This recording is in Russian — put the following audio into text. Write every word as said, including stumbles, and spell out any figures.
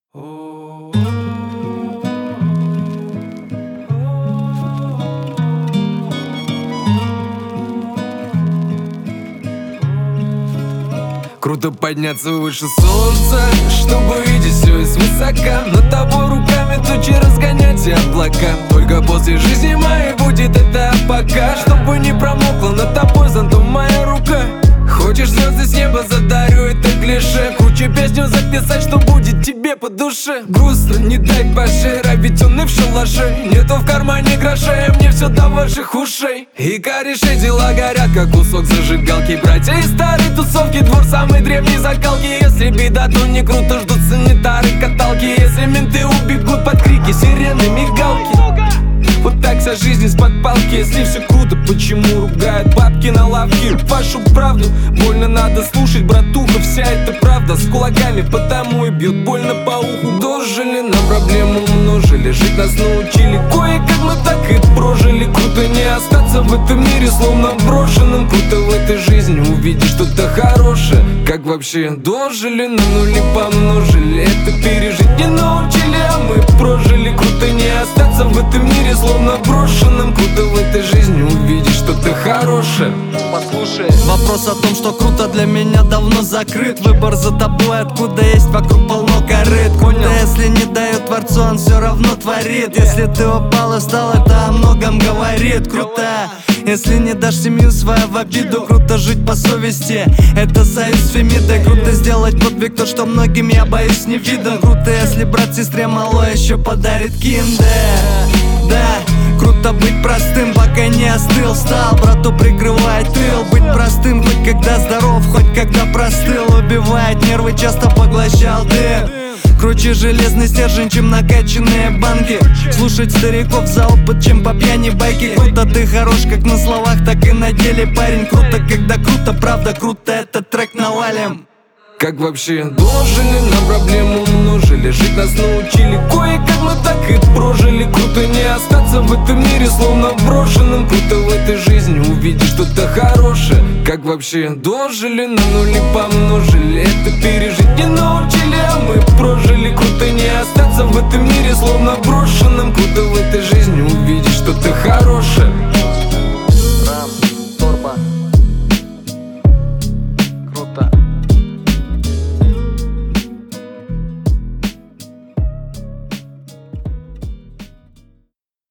Круто подняться выше солнца, чтобы видеть все свысока. Над тобой руками тучи разгонять и облака. Только после жизни моей будет это пока. Чтобы не промокла над тобой зонтом моя рука. Хочешь звезды с неба, задарю это клише. Круче песню записать, что будет тебе по душе. Грустно, не дай пошера, ведь он и в шалаше. Нету в кармане грошей, а мне все до ваших ушей. И кореши дела горят, как кусок зажигалки. Братья из старой тусовки, двор самой древней закалки. Если беда, то не круто, ждут санитары, каталки. Если менты убегут под крики, сирены, мигалки. Вот так вся жизнь из-под палки. Если все круто, почему ругают бабки на лавке? Вашу правду больно надо слушать, братуха. Вся эта правда с кулаками, потому и бьет больно по уху. Дожили, на проблему умножили, жить нас научили. Кое-как мы так и прожили. Круто не остаться в этом мире словно брошенным. Круто в этой жизни увидеть что-то хорошее. Как вообще дожили, на нули помножили. Это пережить не научили, а мы прожили. Круто не остаться в этом мире словно брошенным. Круто в этой жизни увидеть что-то хорошее. Послушай, вопрос о том, что круто, для меня давно закрыт. Выбор за тобой, откуда есть вокруг полно корыт. Круто, если не дает Творцу, он все равно творит. Если ты упал и встал, это о многом говорит. Круто, если не дашь семью свою в обиду. Круто жить по совести, это союз с Фемидой. Круто сделать подвиг, то, что многим, я боюсь, не видно. Круто, если брат сестре мало еще подарит киндер. Да, круто быть простым, пока не остыл. Стал, брату прикрывает тыл. Быть простым, хоть когда здоров, хоть когда простыл. Убивает нервы, часто поглощал дым. Круче железный стержень, чем накачанные банки. Слушать стариков за опыт, чем по пьяни байки. Круто, ты хорош как на словах, так и на деле, парень. Круто, когда круто, правда круто, этот трек навалим. Как вообще дожили, на проблему умножили. Жить нас научили, кое-как мы так и прожили. Круто не остаться в этом мире словно брошенным. Круто в этой жизни увидеть что-то хорошее. Как вообще дожили, на нули помножили. Это пережить не научили, а мы прожили. Круто не остаться в этом мире словно брошенным. Круто в этой жизни увидеть что-то хорошее.